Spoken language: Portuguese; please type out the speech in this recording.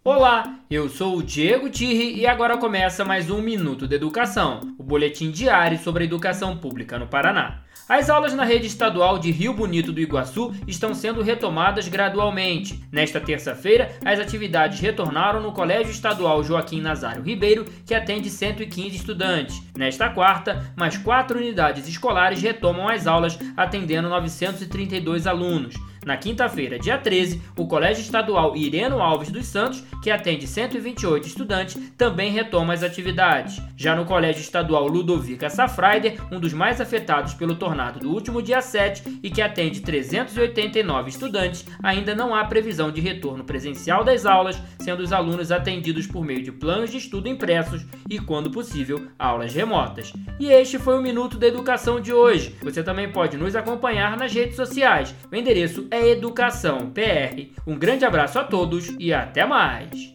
Olá, eu sou o Diego Tirri e agora começa mais um Minuto de Educação, o boletim diário sobre a educação pública no Paraná. As aulas na rede estadual de Rio Bonito do Iguaçu estão sendo retomadas gradualmente. Nesta terça-feira, as atividades retornaram no Colégio Estadual Joaquim Nazário Ribeiro, que atende 115 estudantes. Nesta quarta, mais 4 unidades escolares retomam as aulas, atendendo 932 alunos. Na quinta-feira, dia 13, o Colégio Estadual Ireno Alves dos Santos, que atende 128 estudantes, também retoma as atividades. Já no Colégio Estadual Ludovica Safraider, um dos mais afetados pelo tornado do último dia 7 e que atende 389 estudantes, ainda não há previsão de retorno presencial das aulas, sendo os alunos atendidos por meio de planos de estudo impressos e, quando possível, aulas remotas. E este foi o Minuto da Educação de hoje. Você também pode nos acompanhar nas redes sociais. O endereço é Educação PR. Um grande abraço a todos e até mais!